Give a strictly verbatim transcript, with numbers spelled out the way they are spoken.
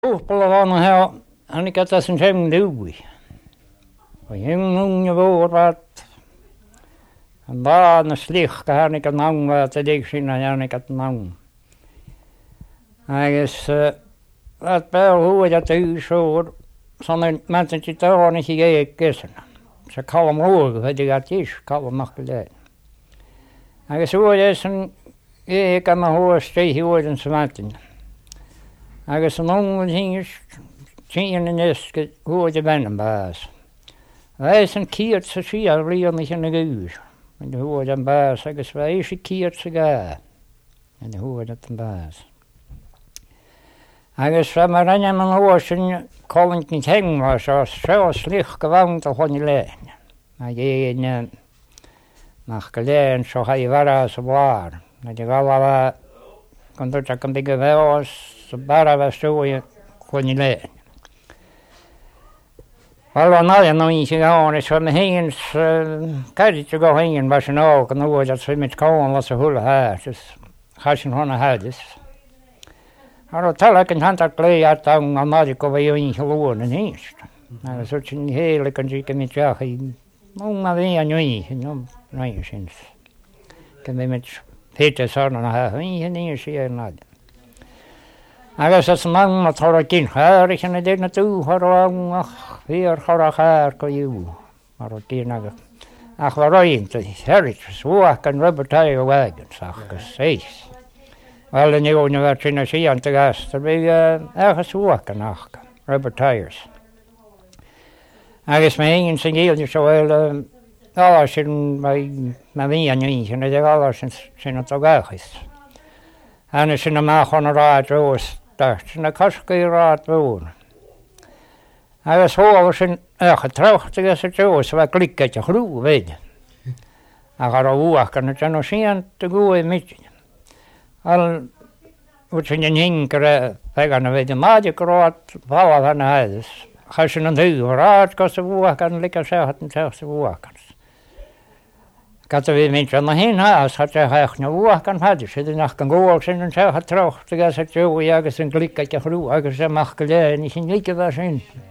Uhpalla vanha ja hän kätä sen sen duui. Vai hengun ja vuorat. Hän vaan slihka hän kan nanga ja tediksinä ja hän kan nang. Äges att bär huoja tyysor. Sånn mänten sitt öron i jäkesarna. Så kallar man huoja för det att is kallar man det. Äges huoja sen jäkan man huoja steg huojan smätten. Agus an ongul hingis tían in eske huoja bennan baas. Weis an kiert sa sia rion ich an guus. En de huoja an baas agus weis i kiert sa ga. En de huoja an baas. Agus fra mar anja man huosin kolint nit heng was as so slich gewand of on leen. Maar je in nach geleen so ha je wara so waar. Na de gala kon dat kan dige wel så bara var så i konile. Alla när någon inte går så med hengens kan inte gå hengen var så nå kan nog att så mycket kan vara så hull här så kanske hon har det. Har då talat kan han ta klä att han har ko vi in lån en ist. Men så tjän hela kan ju kan inte jag många vi är ju nu nej syns. Kan vi med Peter såna här ingen ingen ser något. Agus as man mat har gin her ich ne den tu har ach hier har her ko ju mar gin ag ach var reint herit så kan rubber tire wagon sag seis wel en jo nu vart in sig ant gas der vi er så kan ach rubber tires agus me ingen sin gel så wel alla sin mai ma via ni ne de alla sin sin at gagis han sin ma hon ra dros na kaske raat woon. Hij was hoor zijn getrouwd te gaan zo, zo wat klikt je groe weet. Hij gaat al kan het nog zien te goeie met. Al wat zijn je hinkere, wij gaan weet de maatje kraat, vallen van huis. Ga je een heel raad kan ze woe kan lekker zeggen zelfs woe kan. Kad vi mensen naar heen haas had hij echt nou woe kan hadden. Ze de nacht kan go ook zijn en zo getrouwd te gaan zo ja, ze een klik dat je groe, ik ze mag geleden, niet in lieke was in.